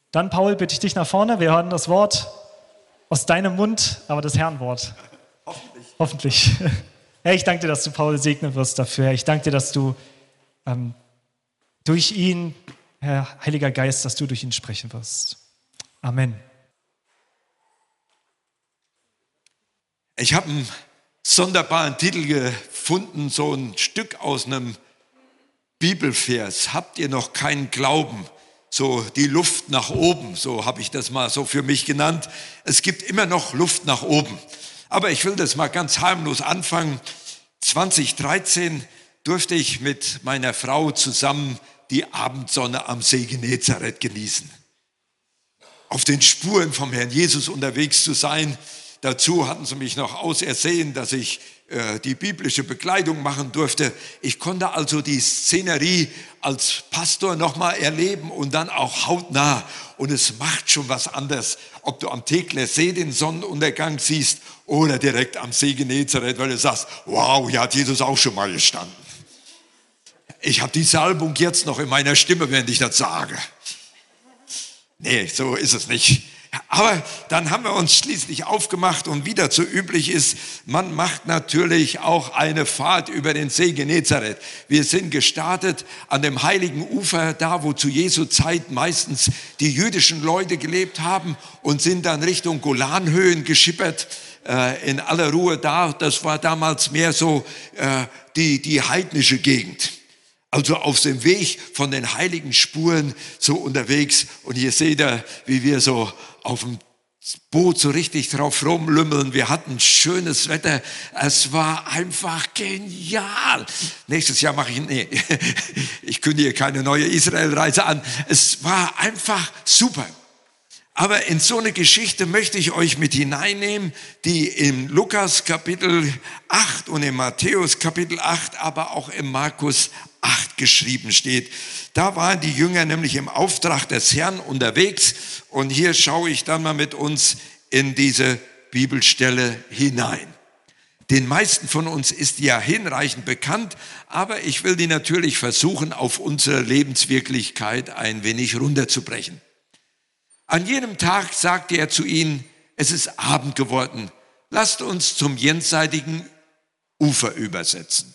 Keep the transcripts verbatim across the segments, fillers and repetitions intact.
Dann, Paul, bitte ich dich nach vorne. Wir hören das Wort aus deinem Mund, aber das Herrnwort. Hoffentlich. Hoffentlich. Herr, ich danke dir, dass du Paul segnen wirst dafür. Herr, ich danke dir, dass du ähm, durch ihn, Herr Heiliger Geist, dass du durch ihn sprechen wirst. Amen. Ich habe einen sonderbaren Titel gefunden, so ein Stück aus einem Bibelvers. Habt ihr noch keinen Glauben? So die Luft nach oben, so habe ich das mal so für mich genannt. Es gibt immer noch Luft nach oben. Aber ich will das mal ganz harmlos anfangen. zwanzig dreizehn durfte ich mit meiner Frau zusammen die Abendsonne am See Genezareth genießen. Auf den Spuren vom Herrn Jesus unterwegs zu sein. Dazu hatten sie mich noch ausersehen, dass ich äh, die biblische Bekleidung machen durfte. Ich konnte also die Szenerie als Pastor nochmal erleben und dann auch hautnah. Und es macht schon was anderes, ob du am Tegeler See den Sonnenuntergang siehst oder direkt am See Genezareth, weil du sagst, wow, hier hat Jesus auch schon mal gestanden. Ich habe die Salbung jetzt noch in meiner Stimme, wenn ich das sage. Nee, so ist es nicht. Aber dann haben wir uns schließlich aufgemacht und wie das so üblich ist, man macht natürlich auch eine Fahrt über den See Genezareth. Wir sind gestartet an dem heiligen Ufer, da wo zu Jesu Zeit meistens die jüdischen Leute gelebt haben und sind dann Richtung Golanhöhen geschippert, äh, in aller Ruhe da. Das war damals mehr so äh, die, die heidnische Gegend. Also auf dem Weg von den heiligen Spuren so unterwegs. Und hier seht ihr, wie wir so auf dem Boot so richtig drauf rumlümmeln. Wir hatten schönes Wetter. Es war einfach genial. Nächstes Jahr mache ich, nee, ich kündige keine neue Israelreise an. Es war einfach super. Aber in so eine Geschichte möchte ich euch mit hineinnehmen, die im Lukas Kapitel acht und im Matthäus Kapitel acht, aber auch im Markus acht geschrieben steht. Da waren die Jünger nämlich im Auftrag des Herrn unterwegs und hier schaue ich dann mal mit uns in diese Bibelstelle hinein. Den meisten von uns ist die ja hinreichend bekannt, aber ich will die natürlich versuchen, auf unsere Lebenswirklichkeit ein wenig runterzubrechen. An jenem Tag sagte er zu ihnen, es ist Abend geworden, lasst uns zum jenseitigen Ufer übersetzen.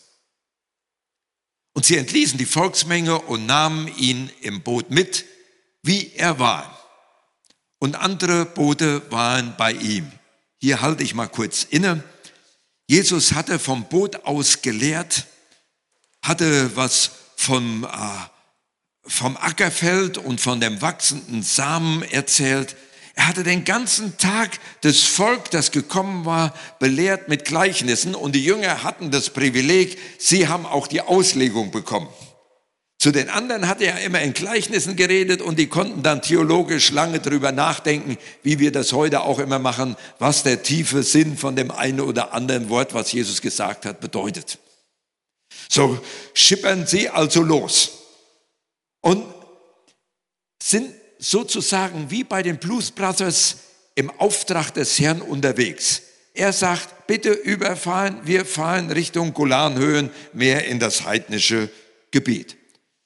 Und sie entließen die Volksmenge und nahmen ihn im Boot mit, wie er war. Und andere Boote waren bei ihm. Hier halte ich mal kurz inne. Jesus hatte vom Boot aus gelehrt, hatte was vom, äh, vom Ackerfeld und von dem wachsenden Samen erzählt. Er hatte den ganzen Tag das Volk, das gekommen war, belehrt mit Gleichnissen und die Jünger hatten das Privileg, sie haben auch die Auslegung bekommen. Zu den anderen hat er immer in Gleichnissen geredet und die konnten dann theologisch lange drüber nachdenken, wie wir das heute auch immer machen, was der tiefe Sinn von dem einen oder anderen Wort, was Jesus gesagt hat, bedeutet. So schippern sie also los und sind sozusagen wie bei den Blues Brothers im Auftrag des Herrn unterwegs. Er sagt, bitte überfahren, wir fahren Richtung Golanhöhen, mehr in das heidnische Gebiet.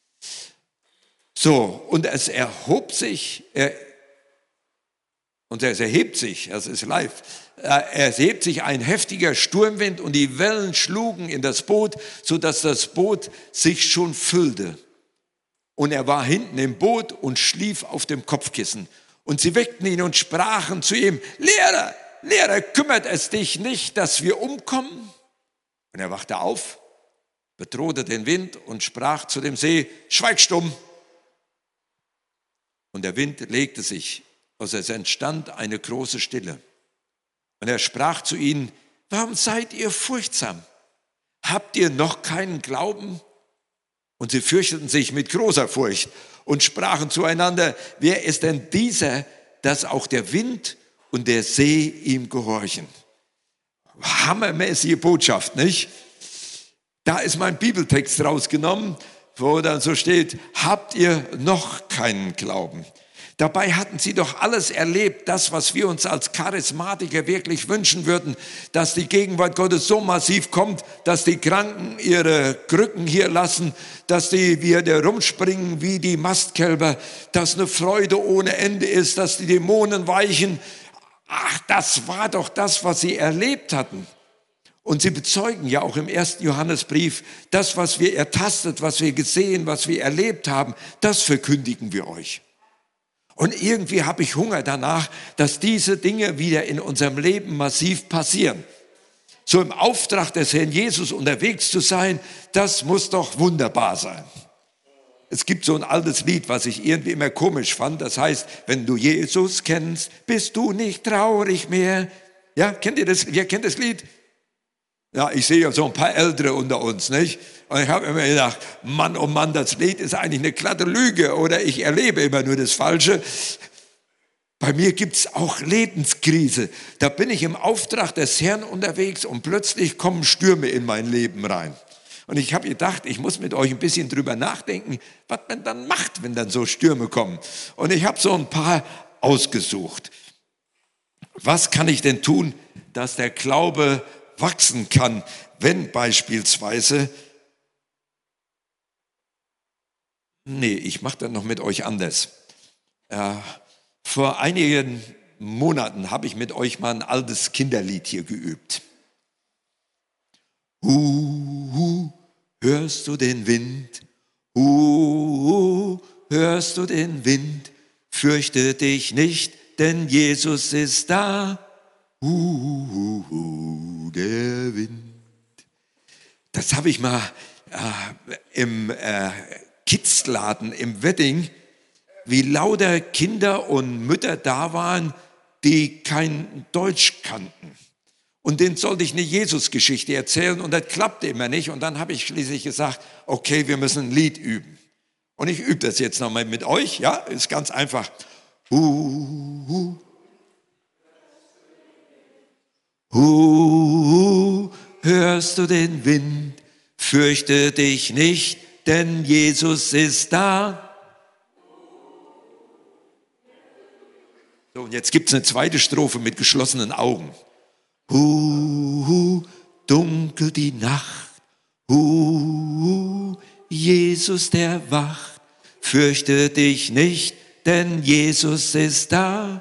So, und es erhob sich, er, und es erhebt sich, das ist live, es erhebt sich ein heftiger Sturmwind und die Wellen schlugen in das Boot, sodass das Boot sich schon füllte. Und er war hinten im Boot und schlief auf dem Kopfkissen. Und sie weckten ihn und sprachen zu ihm, Lehrer, Lehrer, kümmert es dich nicht, dass wir umkommen? Und er wachte auf, bedrohte den Wind und sprach zu dem See, schweig stumm. Und der Wind legte sich, also es entstand eine große Stille. Und er sprach zu ihnen, warum seid ihr furchtsam? Habt ihr noch keinen Glauben? Und sie fürchteten sich mit großer Furcht und sprachen zueinander, wer ist denn dieser, dass auch der Wind und der See ihm gehorchen? Hammermäßige Botschaft, nicht? Da ist mein Bibeltext rausgenommen, wo dann so steht, habt ihr noch keinen Glauben? Dabei hatten sie doch alles erlebt, das, was wir uns als Charismatiker wirklich wünschen würden, dass die Gegenwart Gottes so massiv kommt, dass die Kranken ihre Krücken hier lassen, dass die wieder rumspringen wie die Mastkälber, dass eine Freude ohne Ende ist, dass die Dämonen weichen. Ach, das war doch das, was sie erlebt hatten. Und sie bezeugen ja auch im ersten Johannesbrief, das, was wir ertastet, was wir gesehen, was wir erlebt haben, das verkündigen wir euch. Und irgendwie habe ich Hunger danach, dass diese Dinge wieder in unserem Leben massiv passieren. So im Auftrag des Herrn Jesus unterwegs zu sein, das muss doch wunderbar sein. Es gibt so ein altes Lied, was ich irgendwie immer komisch fand. Das heißt, wenn du Jesus kennst, bist du nicht traurig mehr. Ja, kennt ihr das? Ihr kennt das Lied? Ja, ich sehe ja so ein paar Ältere unter uns, nicht? Und ich habe immer gedacht, Mann, oh Mann, das Lied ist eigentlich eine glatte Lüge oder ich erlebe immer nur das Falsche. Bei mir gibt es auch Lebenskrise. Da bin ich im Auftrag des Herrn unterwegs und plötzlich kommen Stürme in mein Leben rein. Und ich habe gedacht, ich muss mit euch ein bisschen drüber nachdenken, was man dann macht, wenn dann so Stürme kommen. Und ich habe so ein paar ausgesucht. Was kann ich denn tun, dass der Glaube wachsen kann, wenn beispielsweise, nee, ich mache das noch mit euch anders. Äh, vor einigen Monaten habe ich mit euch mal ein altes Kinderlied hier geübt. Hu, hu, hörst du den Wind? Hu, hu, hörst du den Wind? Fürchte dich nicht, denn Jesus ist da. Hu, hu, hu, der Wind. Das habe ich mal äh, im äh, Kids-Laden im Wedding, wie lauter Kinder und Mütter da waren, die kein Deutsch kannten. Und denen sollte ich eine Jesus-Geschichte erzählen und das klappte immer nicht. Und dann habe ich schließlich gesagt, okay, wir müssen ein Lied üben. Und ich übe das jetzt nochmal mit euch, ja, ist ganz einfach. Hu, hu. Hu, hörst du den Wind, fürchte dich nicht, denn Jesus ist da. So, und jetzt gibt es eine zweite Strophe mit geschlossenen Augen. Hu, hu, dunkel die Nacht, hu, hu, Jesus der wacht, fürchte dich nicht, denn Jesus ist da.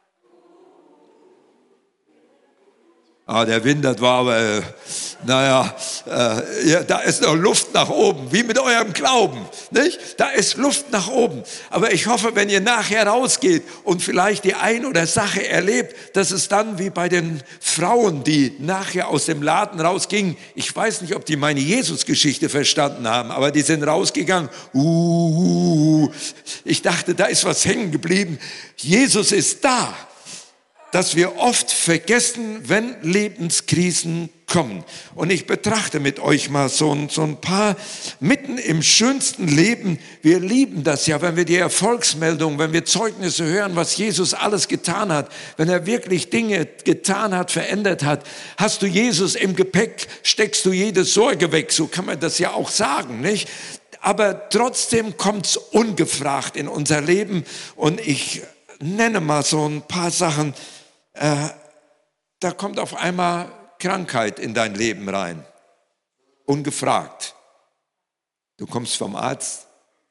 Ah, der Wind, das war aber, äh, naja, äh, ja, da ist noch Luft nach oben, wie mit eurem Glauben, nicht? Da ist Luft nach oben. Aber ich hoffe, wenn ihr nachher rausgeht und vielleicht die ein oder Sache erlebt, dass es dann wie bei den Frauen, die nachher aus dem Laden rausgingen, ich weiß nicht, ob die meine Jesus-Geschichte verstanden haben, aber die sind rausgegangen, uh, ich dachte, da ist was hängen geblieben. Jesus ist da. Dass wir oft vergessen, wenn Lebenskrisen kommen. Und ich betrachte mit euch mal so ein, so ein paar mitten im schönsten Leben. Wir lieben das ja, wenn wir die Erfolgsmeldungen, wenn wir Zeugnisse hören, was Jesus alles getan hat, wenn er wirklich Dinge getan hat, verändert hat. Hast du Jesus im Gepäck, steckst du jede Sorge weg. So kann man das ja auch sagen, nicht? Aber trotzdem kommt's ungefragt in unser Leben. Und ich nenne mal so ein paar Sachen. Äh, da kommt auf einmal Krankheit in dein Leben rein, ungefragt. Du kommst vom Arzt,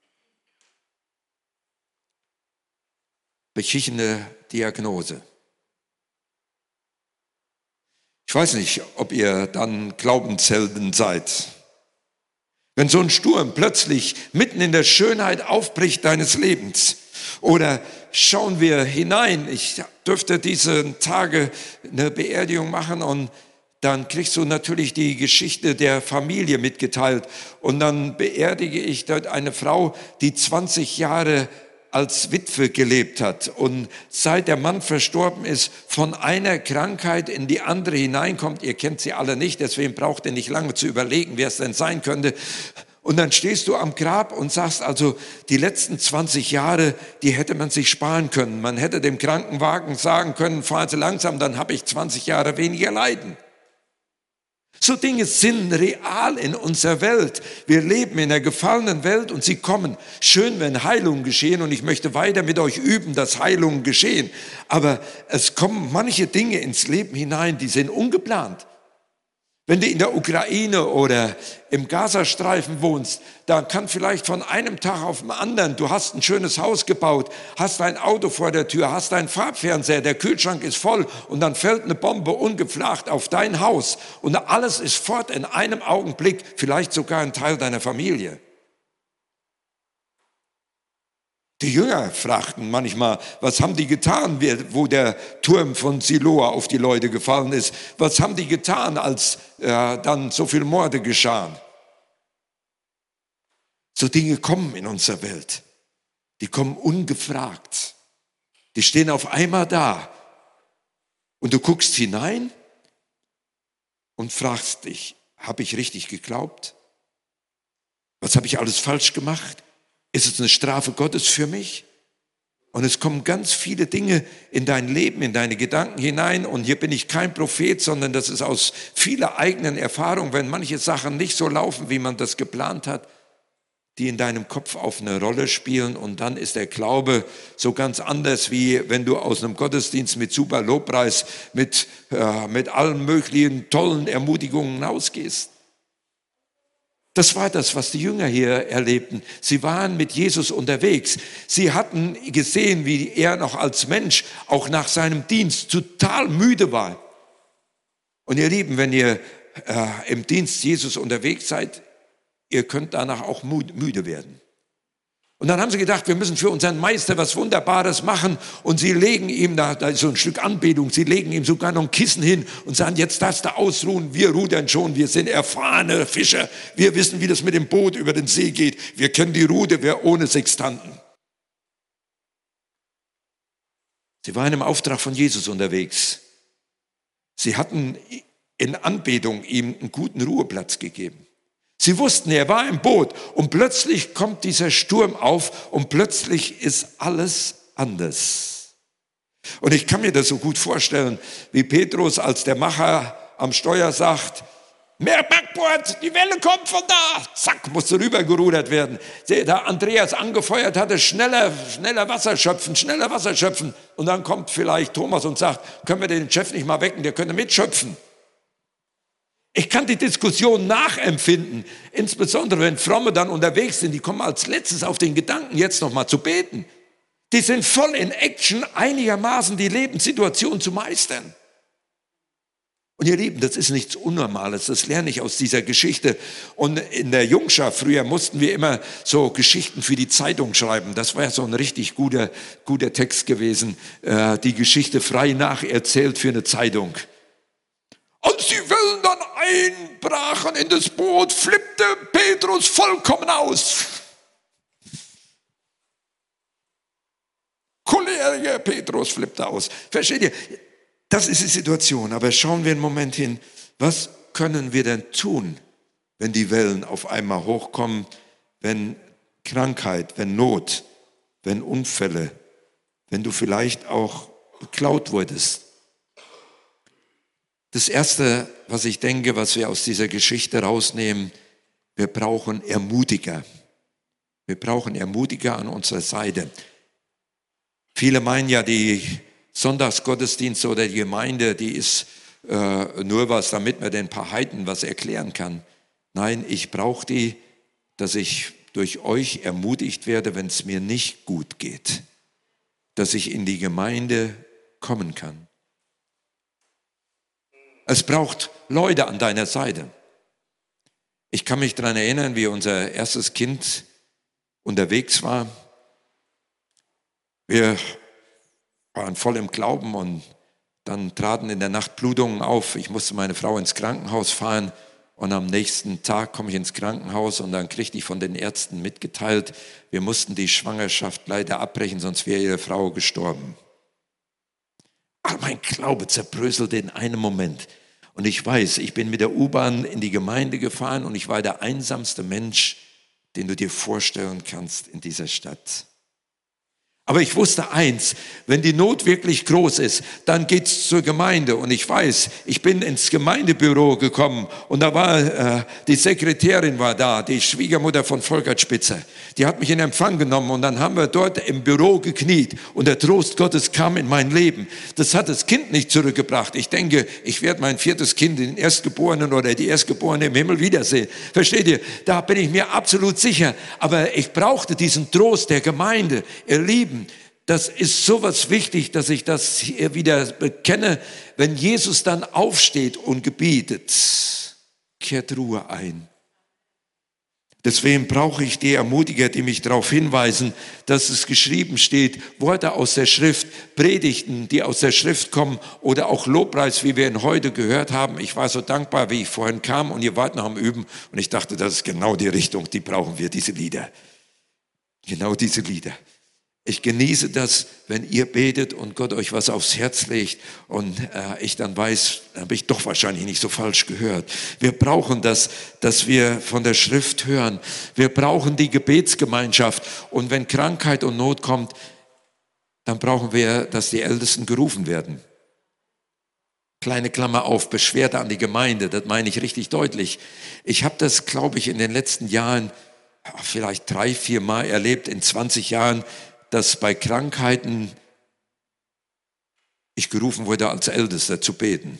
beschissene Diagnose. Ich weiß nicht, ob ihr dann Glaubenshelden seid. Wenn so ein Sturm plötzlich mitten in der Schönheit aufbricht deines Lebens. Oder schauen wir hinein, ich dürfte diese Tage eine Beerdigung machen und dann kriegst du natürlich die Geschichte der Familie mitgeteilt. Und dann beerdige ich dort eine Frau, die zwanzig Jahre als Witwe gelebt hat und seit der Mann verstorben ist, von einer Krankheit in die andere hineinkommt. Ihr kennt sie alle nicht, deswegen braucht ihr nicht lange zu überlegen, wer es denn sein könnte. Und dann stehst du am Grab und sagst also, die letzten zwanzig Jahre, die hätte man sich sparen können. Man hätte dem Krankenwagen sagen können, fahren Sie langsam, dann habe ich zwanzig Jahre weniger Leiden. So Dinge sind real in unserer Welt. Wir leben in einer gefallenen Welt und sie kommen. Schön, wenn Heilungen geschehen, und ich möchte weiter mit euch üben, dass Heilungen geschehen. Aber es kommen manche Dinge ins Leben hinein, die sind ungeplant. Wenn du in der Ukraine oder im Gazastreifen wohnst, dann kann vielleicht von einem Tag auf den anderen, du hast ein schönes Haus gebaut, hast ein Auto vor der Tür, hast einen Farbfernseher, der Kühlschrank ist voll und dann fällt eine Bombe ungefragt auf dein Haus und alles ist fort in einem Augenblick, vielleicht sogar ein Teil deiner Familie. Die Jünger fragten manchmal, was haben die getan, wo der Turm von Siloa auf die Leute gefallen ist? Was haben die getan, als äh, dann so viele Morde geschahen? So Dinge kommen in unserer Welt. Die kommen ungefragt. Die stehen auf einmal da. Und du guckst hinein und fragst dich, habe ich richtig geglaubt? Was habe ich alles falsch gemacht? Ist es eine Strafe Gottes für mich? Und es kommen ganz viele Dinge in dein Leben, in deine Gedanken hinein. Und hier bin ich kein Prophet, sondern das ist aus vieler eigenen Erfahrung, wenn manche Sachen nicht so laufen, wie man das geplant hat, die in deinem Kopf auf eine Rolle spielen. Und dann ist der Glaube so ganz anders, wie wenn du aus einem Gottesdienst mit super Lobpreis, mit, äh, mit allen möglichen tollen Ermutigungen ausgehst. Das war das, was die Jünger hier erlebten. Sie waren mit Jesus unterwegs. Sie hatten gesehen, wie er noch als Mensch, auch nach seinem Dienst, total müde war. Und ihr Lieben, wenn ihr äh, im Dienst Jesus unterwegs seid, ihr könnt danach auch müde werden. Und dann haben sie gedacht, wir müssen für unseren Meister was Wunderbares machen. Und sie legen ihm, da, da ist so ein Stück Anbetung, sie legen ihm sogar noch ein Kissen hin und sagen, jetzt darfst du ausruhen, wir rudern schon, wir sind erfahrene Fischer. Wir wissen, wie das mit dem Boot über den See geht. Wir kennen die Route, wer ohne Sextanten. Sie waren im Auftrag von Jesus unterwegs. Sie hatten in Anbetung ihm einen guten Ruheplatz gegeben. Sie wussten, er war im Boot und plötzlich kommt dieser Sturm auf und plötzlich ist alles anders. Und ich kann mir das so gut vorstellen, wie Petrus als der Macher am Steuer sagt, mehr Backbord, die Welle kommt von da. Zack, musste rübergerudert werden. Der Andreas angefeuert hatte, schneller, schneller Wasser schöpfen, schneller Wasser schöpfen. Und dann kommt vielleicht Thomas und sagt, können wir den Chef nicht mal wecken, der könnte mitschöpfen. Ich kann die Diskussion nachempfinden, insbesondere wenn Fromme dann unterwegs sind, die kommen als letztes auf den Gedanken, jetzt noch mal zu beten. Die sind voll in Action, einigermaßen die Lebenssituation zu meistern. Und ihr Lieben, das ist nichts Unnormales, das lerne ich aus dieser Geschichte. Und in der Jungschaft früher mussten wir immer so Geschichten für die Zeitung schreiben. Das war ja so ein richtig guter, guter Text gewesen, äh, die Geschichte frei nacherzählt für eine Zeitung. Als die Wellen dann einbrachen in das Boot, flippte Petrus vollkommen aus. Choleriker Petrus flippte aus. Versteht ihr? Das ist die Situation. Aber schauen wir einen Moment hin. Was können wir denn tun, wenn die Wellen auf einmal hochkommen, wenn Krankheit, wenn Not, wenn Unfälle, wenn du vielleicht auch beklaut wurdest? Das Erste, was ich denke, was wir aus dieser Geschichte rausnehmen, wir brauchen Ermutiger. Wir brauchen Ermutiger an unserer Seite. Viele meinen ja, die Sonntagsgottesdienste oder die Gemeinde, die ist äh, nur was, damit man den paar Heiden was erklären kann. Nein, ich brauche die, dass ich durch euch ermutigt werde, wenn es mir nicht gut geht, dass ich in die Gemeinde kommen kann. Es braucht Leute an deiner Seite. Ich kann mich daran erinnern, wie unser erstes Kind unterwegs war. Wir waren voll im Glauben und dann traten in der Nacht Blutungen auf. Ich musste meine Frau ins Krankenhaus fahren und am nächsten Tag komme ich ins Krankenhaus und dann kriegte ich von den Ärzten mitgeteilt, wir mussten die Schwangerschaft leider abbrechen, sonst wäre ihre Frau gestorben. Aber mein Glaube zerbröselte in einem Moment. Und ich weiß, ich bin mit der U-Bahn in die Gemeinde gefahren und ich war der einsamste Mensch, den du dir vorstellen kannst in dieser Stadt. Aber ich wusste eins, wenn die Not wirklich groß ist, dann geht's zur Gemeinde. Und ich weiß, ich bin ins Gemeindebüro gekommen und da war, äh, die Sekretärin war da, die Schwiegermutter von Volkert Spitzer. Die hat mich in Empfang genommen und dann haben wir dort im Büro gekniet und der Trost Gottes kam in mein Leben. Das hat das Kind nicht zurückgebracht. Ich denke, ich werde mein viertes Kind, den Erstgeborenen oder die Erstgeborene im Himmel wiedersehen. Versteht ihr? Da bin ich mir absolut sicher. Aber ich brauchte diesen Trost der Gemeinde. Ihr Lieben, das ist sowas wichtig, dass ich das hier wieder bekenne. Wenn Jesus dann aufsteht und gebietet, kehrt Ruhe ein. Deswegen brauche ich die Ermutiger, die mich darauf hinweisen, dass es geschrieben steht, Worte aus der Schrift, Predigten, die aus der Schrift kommen oder auch Lobpreis, wie wir ihn heute gehört haben. Ich war so dankbar, wie ich vorhin kam und ihr wart noch am Üben und ich dachte, das ist genau die Richtung, die brauchen wir, diese Lieder. Genau diese Lieder. Ich genieße das, wenn ihr betet und Gott euch was aufs Herz legt und äh, ich dann weiß, habe ich doch wahrscheinlich nicht so falsch gehört. Wir brauchen das, dass wir von der Schrift hören. Wir brauchen die Gebetsgemeinschaft und wenn Krankheit und Not kommt, dann brauchen wir, dass die Ältesten gerufen werden. Kleine Klammer auf, Beschwerde an die Gemeinde, das meine ich richtig deutlich. Ich habe das, glaube ich, in den letzten Jahren vielleicht drei, vier Mal erlebt, in zwanzig Jahren, dass bei Krankheiten ich gerufen wurde, als Ältester zu beten.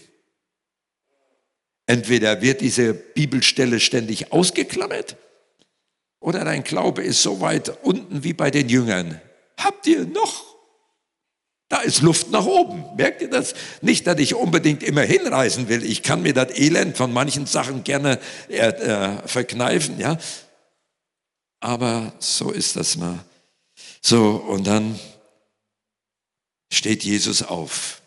Entweder wird diese Bibelstelle ständig ausgeklammert oder dein Glaube ist so weit unten wie bei den Jüngern. Habt ihr noch? Da ist Luft nach oben. Merkt ihr das? Nicht, dass ich unbedingt immer hinreisen will. Ich kann mir das Elend von manchen Sachen gerne äh, verkneifen, ja. Aber so ist das mal. So, und dann steht Jesus auf.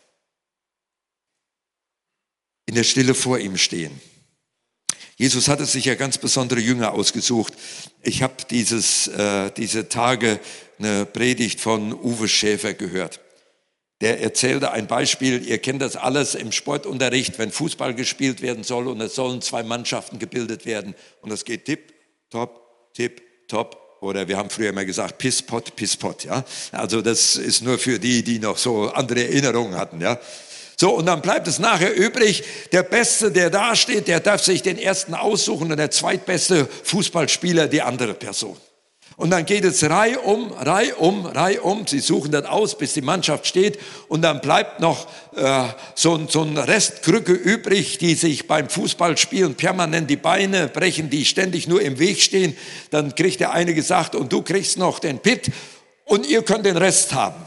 In der Stille vor ihm stehen. Jesus hatte sich ja ganz besondere Jünger ausgesucht. Ich habe dieses, äh, diese Tage eine Predigt von Uwe Schäfer gehört. Der erzählte ein Beispiel, ihr kennt das alles im Sportunterricht, wenn Fußball gespielt werden soll und es sollen zwei Mannschaften gebildet werden. Und das geht tipp, top, tipp, top. Oder wir haben früher immer gesagt, Pisspot, Pisspot, ja. Also das ist nur für die, die noch so andere Erinnerungen hatten, ja. So, und dann bleibt es nachher übrig, der Beste, der da steht, der darf sich den Ersten aussuchen und der zweitbeste Fußballspieler die andere Person. Und dann geht es reihum, reihum, reihum. Sie suchen das aus, bis die Mannschaft steht. Und dann bleibt noch äh, so, so ein Restkrücke übrig, die sich beim Fußballspielen permanent die Beine brechen, die ständig nur im Weg stehen. Dann kriegt der eine gesagt, und du kriegst noch den Pit und ihr könnt den Rest haben.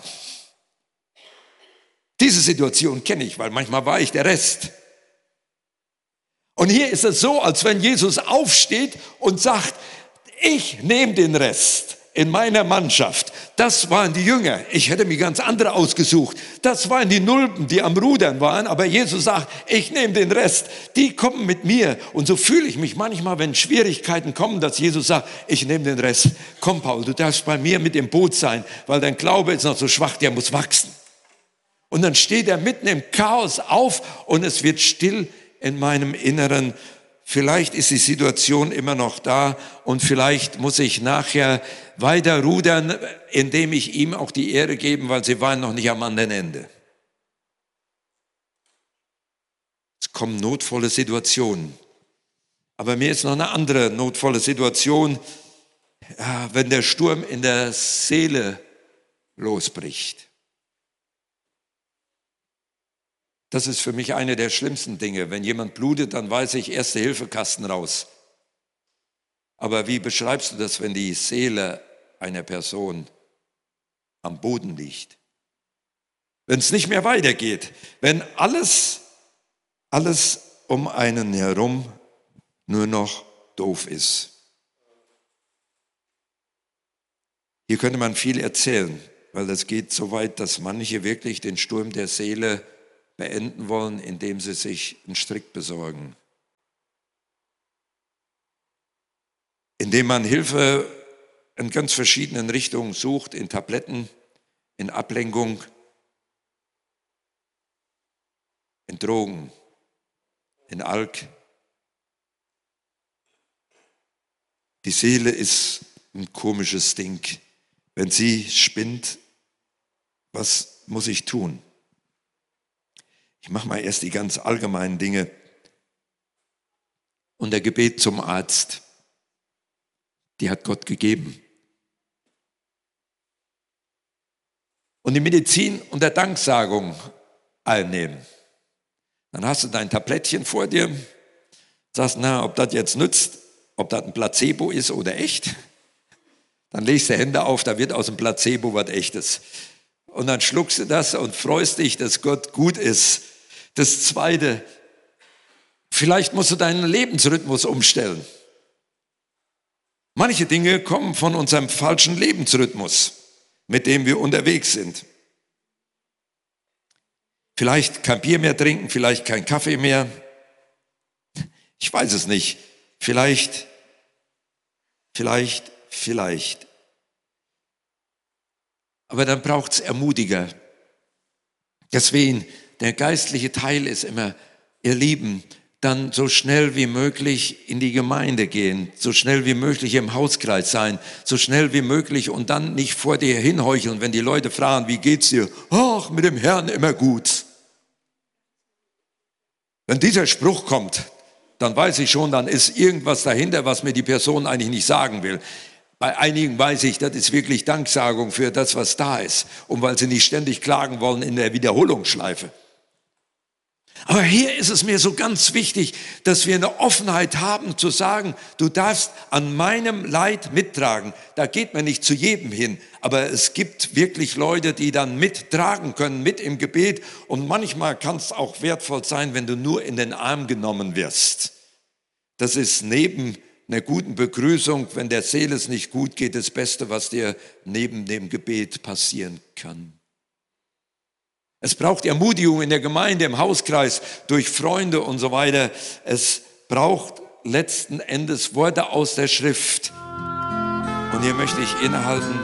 Diese Situation kenne ich, weil manchmal war ich der Rest. Und hier ist es so, als wenn Jesus aufsteht und sagt, ich nehme den Rest in meiner Mannschaft. Das waren die Jünger. Ich hätte mir ganz andere ausgesucht. Das waren die Nulpen, die am Rudern waren. Aber Jesus sagt, ich nehme den Rest. Die kommen mit mir. Und so fühle ich mich manchmal, wenn Schwierigkeiten kommen, dass Jesus sagt, ich nehme den Rest. Komm, Paul, du darfst bei mir mit im Boot sein, weil dein Glaube ist noch so schwach, der muss wachsen. Und dann steht er mitten im Chaos auf und es wird still in meinem Inneren. Vielleicht ist die Situation immer noch da und vielleicht muss ich nachher weiter rudern, indem ich ihm auch die Ehre gebe, weil sie waren noch nicht am anderen Ende. Es kommen notvolle Situationen. Aber mir ist noch eine andere notvolle Situation, wenn der Sturm in der Seele losbricht. Das ist für mich eine der schlimmsten Dinge. Wenn jemand blutet, dann weiß ich, Erste-Hilfe-Kasten raus. Aber wie beschreibst du das, wenn die Seele einer Person am Boden liegt? Wenn es nicht mehr weitergeht, wenn alles, alles um einen herum nur noch doof ist. Hier könnte man viel erzählen, weil es geht so weit, dass manche wirklich den Sturm der Seele beenden wollen, indem sie sich einen Strick besorgen. Indem man Hilfe in ganz verschiedenen Richtungen sucht, in Tabletten, in Ablenkung, in Drogen, in Alk. Die Seele ist ein komisches Ding. Wenn sie spinnt, Was muss ich tun? Ich mache mal erst die ganz allgemeinen Dinge. Und der Gebet zum Arzt, die hat Gott gegeben. Und die Medizin und der Danksagung einnehmen. Dann hast du dein Tablettchen vor dir, sagst, na, ob das jetzt nützt, ob das ein Placebo ist oder echt. Dann legst du Hände auf, da wird aus dem Placebo was Echtes. Und dann schluckst du das und freust dich, dass Gott gut ist. Das Zweite, vielleicht musst du deinen Lebensrhythmus umstellen. Manche Dinge kommen von unserem falschen Lebensrhythmus, mit dem wir unterwegs sind. Vielleicht kein Bier mehr trinken, vielleicht kein Kaffee mehr. Ich weiß es nicht. Vielleicht, vielleicht, vielleicht. Aber dann braucht es Ermutiger. Deswegen, der geistliche Teil ist immer, ihr Lieben, dann so schnell wie möglich in die Gemeinde gehen, so schnell wie möglich im Hauskreis sein, so schnell wie möglich und dann nicht vor dir hinheucheln, wenn die Leute fragen, wie geht's dir? Ach, mit dem Herrn immer gut. Wenn dieser Spruch kommt, dann weiß ich schon, dann ist irgendwas dahinter, was mir die Person eigentlich nicht sagen will. Bei einigen weiß ich, das ist wirklich Danksagung für das, was da ist. Und weil sie nicht ständig klagen wollen in der Wiederholungsschleife. Aber hier ist es mir so ganz wichtig, dass wir eine Offenheit haben zu sagen, du darfst an meinem Leid mittragen. Da geht man nicht zu jedem hin, aber es gibt wirklich Leute, die dann mittragen können, mit im Gebet. Und manchmal kann es auch wertvoll sein, wenn du nur in den Arm genommen wirst. Das ist neben einer guten Begrüßung, wenn der Seele es nicht gut geht, das Beste, was dir neben dem Gebet passieren kann. Es braucht Ermutigung in der Gemeinde, im Hauskreis, durch Freunde und so weiter. Es braucht letzten Endes Worte aus der Schrift. Und hier möchte ich innehalten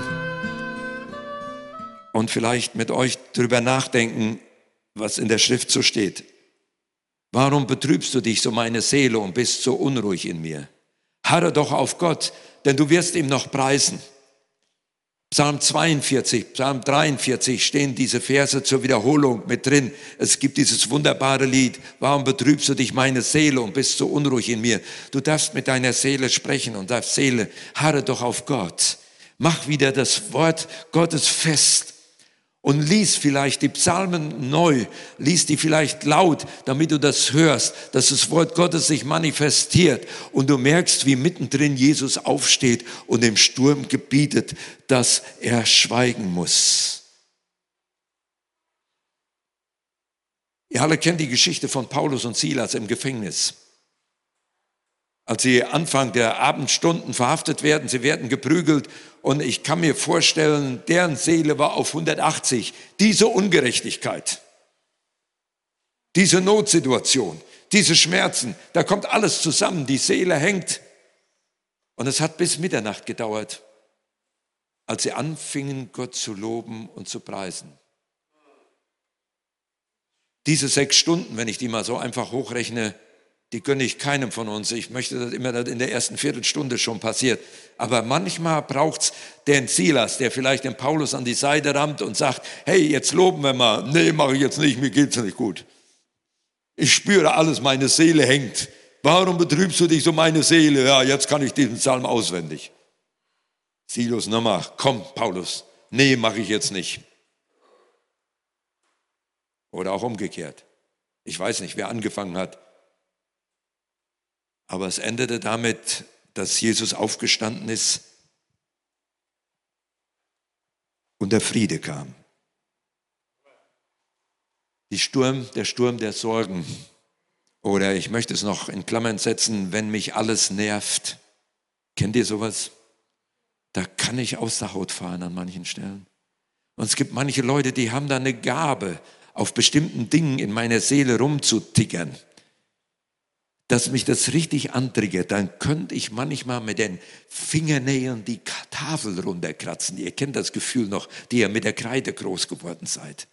und vielleicht mit euch drüber nachdenken, was in der Schrift so steht. Warum betrübst du dich so, meine Seele, und bist so unruhig in mir? Harre doch auf Gott, denn du wirst ihm noch preisen. Psalm zweiundvierzig, Psalm dreiundvierzig stehen diese Verse zur Wiederholung mit drin. Es gibt dieses wunderbare Lied, warum betrübst du dich, meine Seele, und bist so unruhig in mir? Du darfst mit deiner Seele sprechen und darfst, Seele, harre doch auf Gott. Mach wieder das Wort Gottes fest und lies vielleicht die Psalmen neu, lies die vielleicht laut, damit du das hörst, dass das Wort Gottes sich manifestiert und du merkst, wie mittendrin Jesus aufsteht und dem Sturm gebietet, dass er schweigen muss. Ihr alle kennt die Geschichte von Paulus und Silas im Gefängnis. Als sie Anfang der Abendstunden verhaftet werden, sie werden geprügelt und ich kann mir vorstellen, deren Seele war auf hundertachtzig. Diese Ungerechtigkeit, diese Notsituation, diese Schmerzen, da kommt alles zusammen, die Seele hängt. Und es hat bis Mitternacht gedauert, als sie anfingen, Gott zu loben und zu preisen. Diese sechs Stunden, wenn ich die mal so einfach hochrechne, die gönne ich keinem von uns. Ich möchte, dass immer das in der ersten Viertelstunde schon passiert. Aber manchmal braucht es den Silas, der vielleicht den Paulus an die Seite rammt und sagt, hey, jetzt loben wir mal. Nee, mache ich jetzt nicht, mir geht's nicht gut. Ich spüre alles, meine Seele hängt. Warum betrübst du dich so, meine Seele? Ja, jetzt kann ich diesen Psalm auswendig. Silas, nochmal, komm, Paulus. Nee, mache ich jetzt nicht. Oder auch umgekehrt. Ich weiß nicht, wer angefangen hat. Aber es endete damit, dass Jesus aufgestanden ist und der Friede kam. Die Sturm, der Sturm der Sorgen. Oder ich möchte es noch in Klammern setzen, wenn mich alles nervt. Kennt ihr sowas? Da kann ich aus der Haut fahren an manchen Stellen. Und es gibt manche Leute, die haben da eine Gabe, auf bestimmten Dingen in meiner Seele rumzutickern. Dass mich das richtig antriggert, dann könnte ich manchmal mit den Fingernägeln die Tafel runterkratzen. Ihr kennt das Gefühl noch, die ihr mit der Kreide groß geworden seid.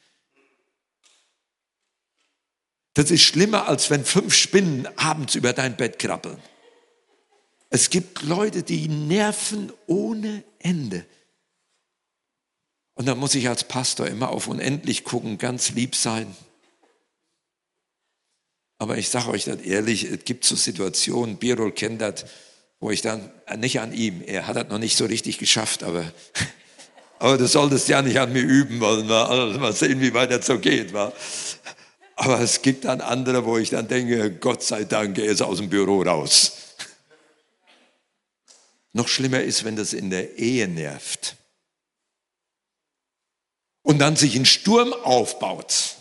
Das ist schlimmer, als wenn fünf Spinnen abends über dein Bett krabbeln. Es gibt Leute, die nerven ohne Ende. Und dann muss ich als Pastor immer auf unendlich gucken, ganz lieb sein. Aber ich sage euch das ehrlich, es gibt so Situationen, Birol kennt das, wo ich dann, nicht an ihm, er hat das noch nicht so richtig geschafft, aber, aber du solltest ja nicht an mir üben wollen, also mal sehen, wie weit das so geht. Wa? Aber es gibt dann andere, wo ich dann denke, Gott sei Dank, er ist aus dem Büro raus. Noch schlimmer ist, wenn das in der Ehe nervt. Und dann sich ein Sturm aufbaut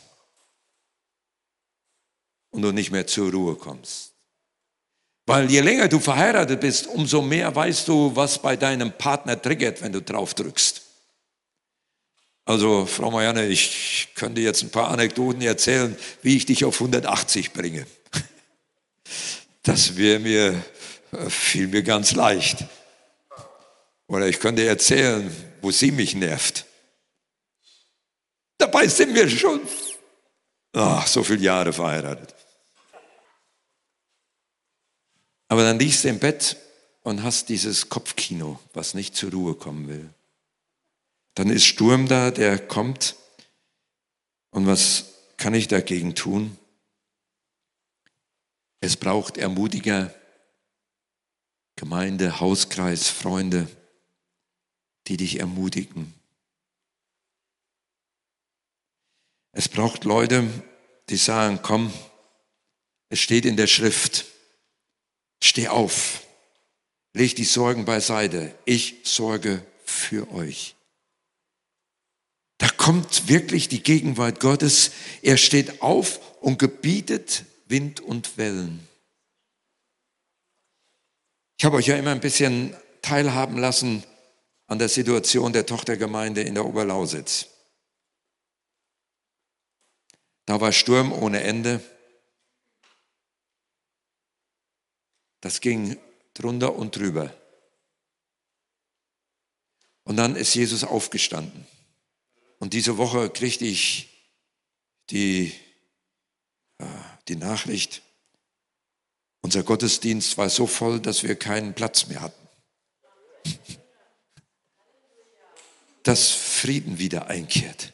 und du nicht mehr zur Ruhe kommst. Weil je länger du verheiratet bist, umso mehr weißt du, was bei deinem Partner triggert, wenn du drauf drückst. Also, Frau Marianne, ich könnte jetzt ein paar Anekdoten erzählen, wie ich dich auf hundertachtzig bringe. Das wäre mir, fiel mir ganz leicht. Oder ich könnte erzählen, wo sie mich nervt. Dabei sind wir schon, ach, so viele Jahre verheiratet. Aber dann liegst du im Bett und hast dieses Kopfkino, was nicht zur Ruhe kommen will. Dann ist Sturm da, der kommt. Und was kann ich dagegen tun? Es braucht Ermutiger, Gemeinde, Hauskreis, Freunde, die dich ermutigen. Es braucht Leute, die sagen, komm, es steht in der Schrift, steh auf, leg die Sorgen beiseite, ich sorge für euch. Da kommt wirklich die Gegenwart Gottes, er steht auf und gebietet Wind und Wellen. Ich habe euch ja immer ein bisschen teilhaben lassen an der Situation der Tochtergemeinde in der Oberlausitz. Da war Sturm ohne Ende. Das ging drunter und drüber. Und dann ist Jesus aufgestanden. Und diese Woche kriegte ich die, die Nachricht, unser Gottesdienst war so voll, dass wir keinen Platz mehr hatten. Dass Frieden wieder einkehrt.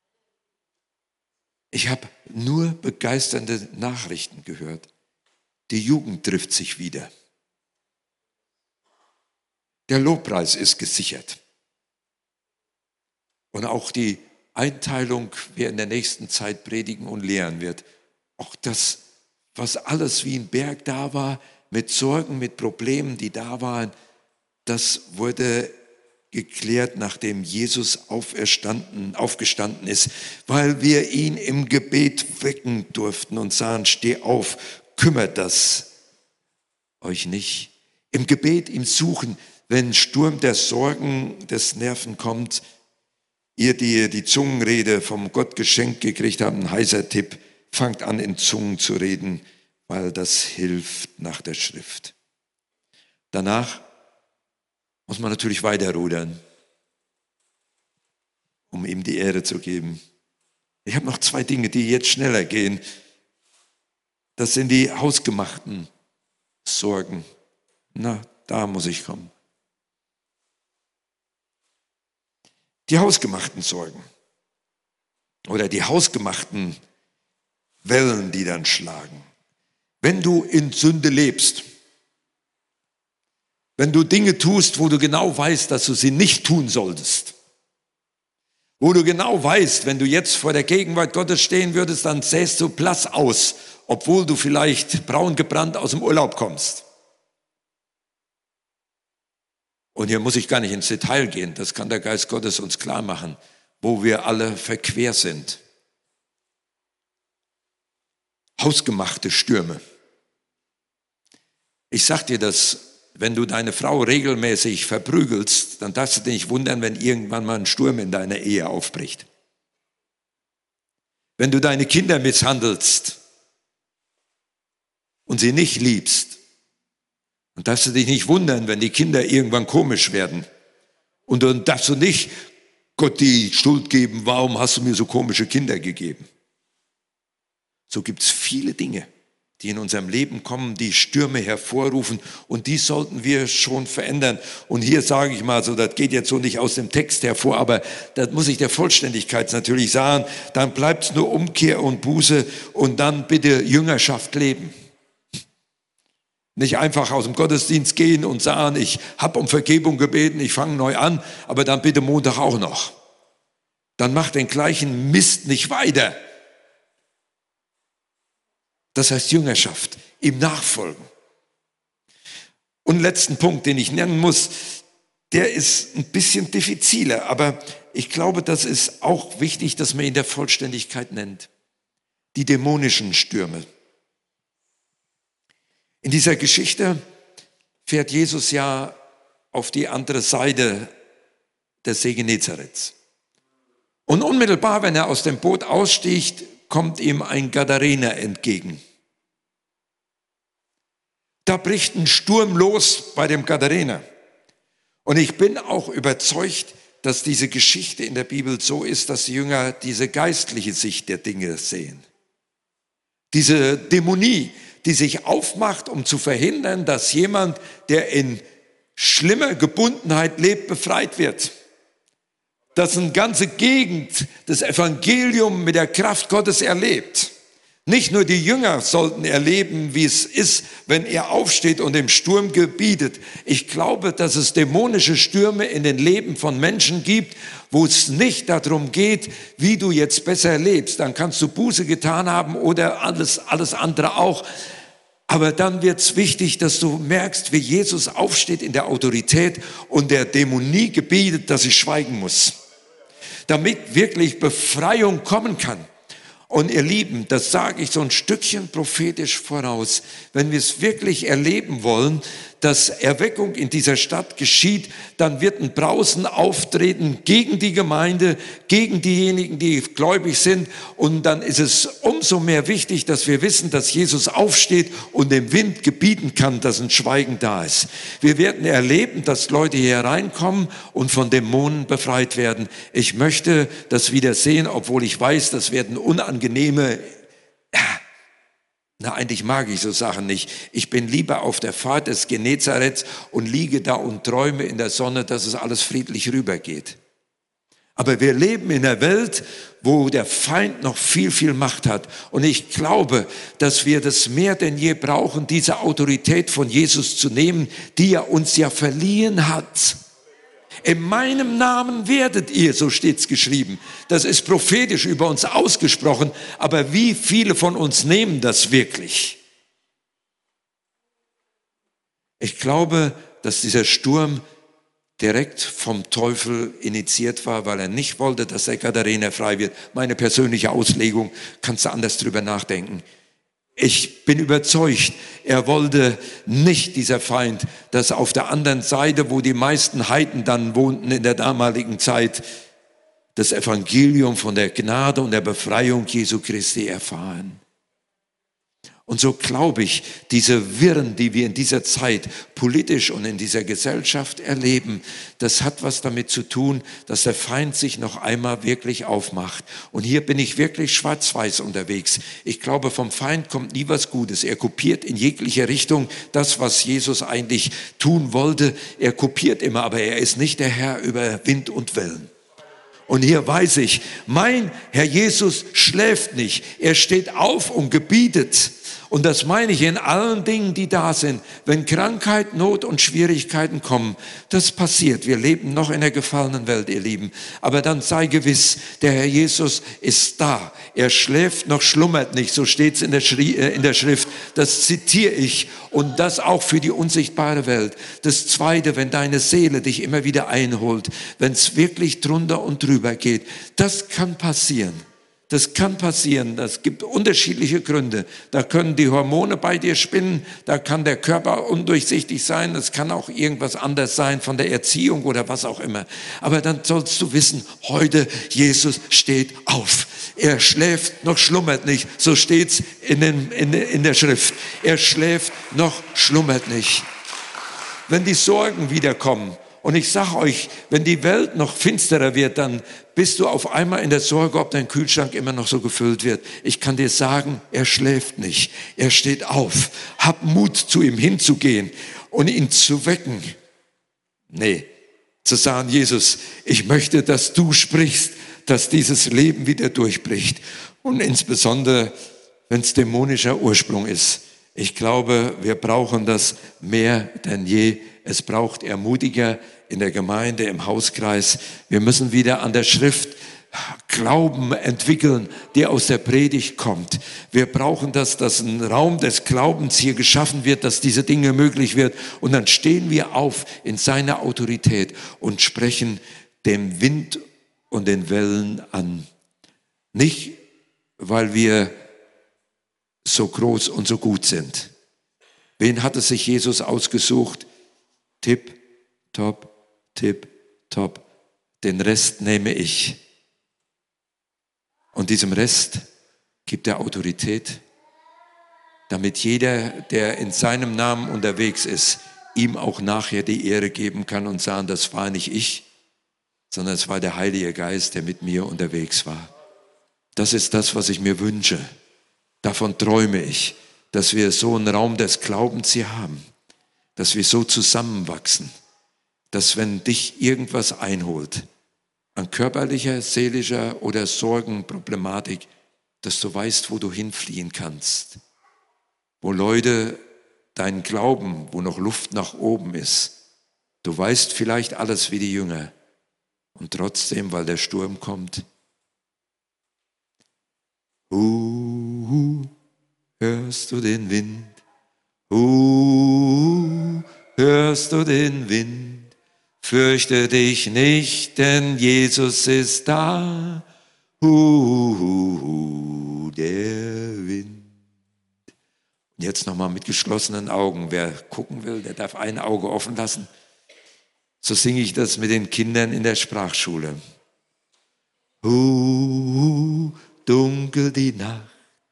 Ich habe nur begeisternde Nachrichten gehört. Die Jugend trifft sich wieder. Der Lobpreis ist gesichert. Und auch die Einteilung, wer in der nächsten Zeit predigen und lehren wird. Auch das, was alles wie ein Berg da war, mit Sorgen, mit Problemen, die da waren, das wurde geklärt, nachdem Jesus auferstanden, aufgestanden ist, weil wir ihn im Gebet wecken durften und sahen, steh auf, kümmert das euch nicht. Im Gebet ihm suchen, wenn Sturm der Sorgen, des Nerven kommt, ihr, die die Zungenrede vom Gott geschenkt gekriegt habt, ein heißer Tipp, fangt an in Zungen zu reden, weil das hilft nach der Schrift. Danach muss man natürlich weiter rudern, um ihm die Ehre zu geben. Ich habe noch zwei Dinge, die jetzt schneller gehen. Das sind die hausgemachten Sorgen. Na, da muss ich kommen. Die hausgemachten Sorgen oder die hausgemachten Wellen, die dann schlagen. Wenn du in Sünde lebst, wenn du Dinge tust, wo du genau weißt, dass du sie nicht tun solltest, wo du genau weißt, wenn du jetzt vor der Gegenwart Gottes stehen würdest, dann sähst du blass aus, obwohl du vielleicht braun gebrannt aus dem Urlaub kommst. Und hier muss ich gar nicht ins Detail gehen, das kann der Geist Gottes uns klar machen, wo wir alle verquer sind. Hausgemachte Stürme. Ich sag dir das, wenn du deine Frau regelmäßig verprügelst, dann darfst du dich nicht wundern, wenn irgendwann mal ein Sturm in deiner Ehe aufbricht. Wenn du deine Kinder misshandelst und sie nicht liebst, dann darfst du dich nicht wundern, wenn die Kinder irgendwann komisch werden. Und dann darfst du nicht Gott die Schuld geben, warum hast du mir so komische Kinder gegeben? So gibt es viele Dinge, die in unserem Leben kommen, die Stürme hervorrufen. Und die sollten wir schon verändern. Und hier sage ich mal so, das geht jetzt so nicht aus dem Text hervor, aber das muss ich der Vollständigkeit natürlich sagen. Dann bleibt es nur Umkehr und Buße und dann bitte Jüngerschaft leben. Nicht einfach aus dem Gottesdienst gehen und sagen, ich habe um Vergebung gebeten, ich fange neu an, aber dann bitte Montag auch noch. Dann mach den gleichen Mist nicht weiter. Das heißt Jüngerschaft, ihm nachfolgen. Und letzten Punkt, den ich nennen muss, der ist ein bisschen diffiziler, aber ich glaube, das ist auch wichtig, dass man ihn der Vollständigkeit nennt. Die dämonischen Stürme. In dieser Geschichte fährt Jesus ja auf die andere Seite des See Genezareth. Und unmittelbar, wenn er aus dem Boot ausstieg, kommt ihm ein Gadarener entgegen. Da bricht ein Sturm los bei dem Gadarener. Und ich bin auch überzeugt, dass diese Geschichte in der Bibel so ist, dass die Jünger diese geistliche Sicht der Dinge sehen. Diese Dämonie, die sich aufmacht, um zu verhindern, dass jemand, der in schlimmer Gebundenheit lebt, befreit wird. Dass eine ganze Gegend das Evangelium mit der Kraft Gottes erlebt. Nicht nur die Jünger sollten erleben, wie es ist, wenn er aufsteht und im Sturm gebietet. Ich glaube, dass es dämonische Stürme in den Leben von Menschen gibt, wo es nicht darum geht, wie du jetzt besser lebst. Dann kannst du Buße getan haben oder alles, alles andere auch. Aber dann wird es wichtig, dass du merkst, wie Jesus aufsteht in der Autorität und der Dämonie gebietet, dass sie schweigen muss. Damit wirklich Befreiung kommen kann. Und ihr Lieben, das sage ich so ein Stückchen prophetisch voraus, wenn wir es wirklich erleben wollen, dass Erweckung in dieser Stadt geschieht, dann wird ein Brausen auftreten gegen die Gemeinde, gegen diejenigen, die gläubig sind. Und dann ist es umso mehr wichtig, dass wir wissen, dass Jesus aufsteht und dem Wind gebieten kann, dass ein Schweigen da ist. Wir werden erleben, dass Leute hier hereinkommen und von Dämonen befreit werden. Ich möchte das wieder sehen, obwohl ich weiß, das werden unangenehme... Na, eigentlich mag ich so Sachen nicht. Ich bin lieber auf der Fahrt des Genezareth und liege da und träume in der Sonne, dass es alles friedlich rübergeht. Aber wir leben in einer Welt, wo der Feind noch viel, viel Macht hat. Und ich glaube, dass wir das mehr denn je brauchen, diese Autorität von Jesus zu nehmen, die er uns ja verliehen hat. In meinem Namen werdet ihr, so steht's geschrieben. Das ist prophetisch über uns ausgesprochen, aber wie viele von uns nehmen das wirklich? Ich glaube, dass dieser Sturm direkt vom Teufel initiiert war, weil er nicht wollte, dass der Gadarener frei wird. Meine persönliche Auslegung, kannst du anders drüber nachdenken. Ich bin überzeugt, er wollte nicht, dieser Feind, dass auf der anderen Seite, wo die meisten Heiden dann wohnten in der damaligen Zeit, das Evangelium von der Gnade und der Befreiung Jesu Christi erfahren. Und so glaube ich, diese Wirren, die wir in dieser Zeit politisch und in dieser Gesellschaft erleben, das hat was damit zu tun, dass der Feind sich noch einmal wirklich aufmacht. Und hier bin ich wirklich schwarz-weiß unterwegs. Ich glaube, vom Feind kommt nie was Gutes. Er kopiert in jeglicher Richtung das, was Jesus eigentlich tun wollte. Er kopiert immer, aber er ist nicht der Herr über Wind und Wellen. Und hier weiß ich, mein Herr Jesus schläft nicht. Er steht auf und gebietet. Und das meine ich in allen Dingen, die da sind. Wenn Krankheit, Not und Schwierigkeiten kommen, das passiert. Wir leben noch in der gefallenen Welt, ihr Lieben. Aber dann sei gewiss, der Herr Jesus ist da. Er schläft noch, schlummert nicht. So steht es in der Schri- äh, in der Schrift. Das zitiere ich. Und das auch für die unsichtbare Welt. Das Zweite, wenn deine Seele dich immer wieder einholt, wenn es wirklich drunter und drüber geht, das kann passieren. Das kann passieren, das gibt unterschiedliche Gründe. Da können die Hormone bei dir spinnen, da kann der Körper undurchsichtig sein, es kann auch irgendwas anderes sein von der Erziehung oder was auch immer. Aber dann sollst du wissen, heute Jesus steht auf. Er schläft noch, schlummert nicht, so steht's in, den, in, in der Schrift. Er schläft noch, schlummert nicht. Wenn die Sorgen wiederkommen Und ich sage euch, wenn die Welt noch finsterer wird, dann bist du auf einmal in der Sorge, ob dein Kühlschrank immer noch so gefüllt wird. Ich kann dir sagen, er schläft nicht. Er steht auf. Hab Mut, zu ihm hinzugehen und ihn zu wecken. Nee, zu sagen, Jesus, ich möchte, dass du sprichst, dass dieses Leben wieder durchbricht. Und insbesondere, wenn es dämonischer Ursprung ist. Ich glaube, wir brauchen das mehr denn je. Es braucht Ermutiger in der Gemeinde, im Hauskreis. Wir müssen wieder an der Schrift Glauben entwickeln, der aus der Predigt kommt. Wir brauchen das, dass ein Raum des Glaubens hier geschaffen wird, dass diese Dinge möglich wird. Und dann stehen wir auf in seiner Autorität und sprechen dem Wind und den Wellen an. Nicht, weil wir so groß und so gut sind. Wen hatte sich Jesus ausgesucht? Tipp, top, tipp, top. Den Rest nehme ich. Und diesem Rest gibt er Autorität, damit jeder, der in seinem Namen unterwegs ist, ihm auch nachher die Ehre geben kann und sagen, das war nicht ich, sondern es war der Heilige Geist, der mit mir unterwegs war. Das ist das, was ich mir wünsche. Davon träume ich, dass wir so einen Raum des Glaubens hier haben, dass wir so zusammenwachsen, dass wenn dich irgendwas einholt, an körperlicher, seelischer oder Sorgenproblematik, dass du weißt, wo du hinfliehen kannst, wo Leute deinen Glauben, wo noch Luft nach oben ist. Du weißt vielleicht alles wie die Jünger und trotzdem, weil der Sturm kommt, Uh, hörst du den Wind? Uh, hörst du den Wind? Fürchte dich nicht, denn Jesus ist da. Uh, der Wind. Und jetzt nochmal mit geschlossenen Augen. Wer gucken will, der darf ein Auge offen lassen. So singe ich das mit den Kindern in der Sprachschule. Uh, dunkel die Nacht,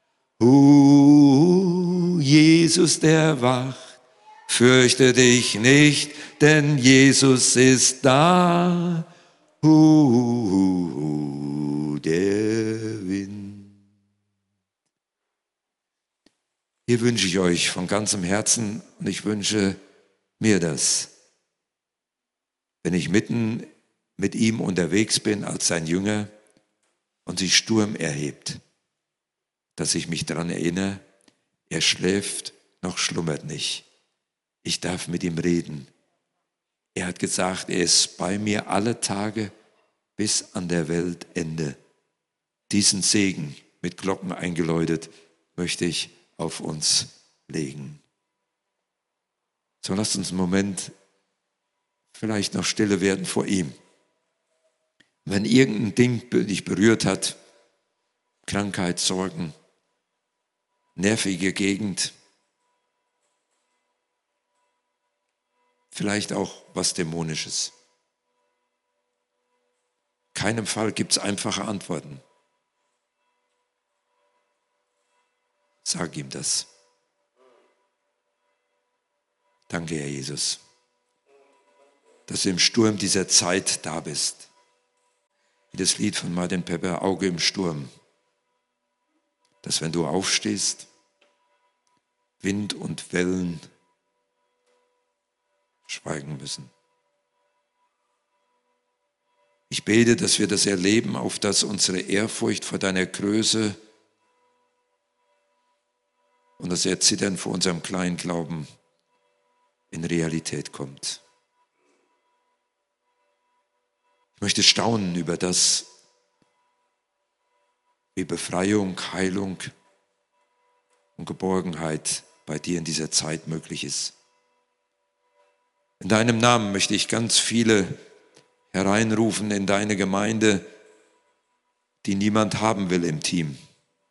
uh, Jesus der wacht, fürchte dich nicht, denn Jesus ist da, uh, der Wind. Hier wünsche ich euch von ganzem Herzen und ich wünsche mir das, wenn ich mitten mit ihm unterwegs bin als sein Jünger, und sich Sturm erhebt, dass ich mich daran erinnere, er schläft noch schlummert nicht. Ich darf mit ihm reden. Er hat gesagt, er ist bei mir alle Tage bis an der Weltende. Diesen Segen mit Glocken eingeläutet möchte ich auf uns legen. So lasst uns einen Moment vielleicht noch stille werden vor ihm. Wenn irgendein Ding dich berührt hat, Krankheit, Sorgen, nervige Gegend, vielleicht auch was Dämonisches. In keinem Fall gibt es einfache Antworten. Sag ihm das. Danke, Herr Jesus, dass du im Sturm dieser Zeit da bist. Wie das Lied von Martin Pepper, Auge im Sturm. Dass wenn du aufstehst, Wind und Wellen schweigen müssen. Ich bete, dass wir das erleben, auf dass unsere Ehrfurcht vor deiner Größe und das Erzittern vor unserem kleinen Glauben in Realität kommt. Ich möchte staunen über das, wie Befreiung, Heilung und Geborgenheit bei dir in dieser Zeit möglich ist. In deinem Namen möchte ich ganz viele hereinrufen in deine Gemeinde, die niemand haben will im Team.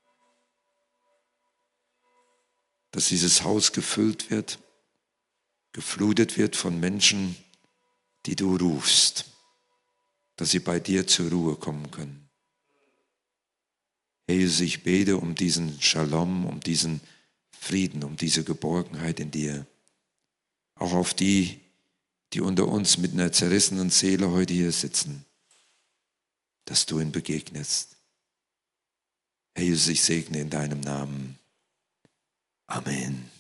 Dass dieses Haus gefüllt wird, geflutet wird von Menschen, die du rufst, dass sie bei dir zur Ruhe kommen können. Herr Jesus, ich bete um diesen Shalom, um diesen Frieden, um diese Geborgenheit in dir. Auch auf die, die die unter uns mit einer zerrissenen Seele heute hier sitzen, dass du ihnen begegnest. Herr Jesus, ich segne in deinem Namen. Amen.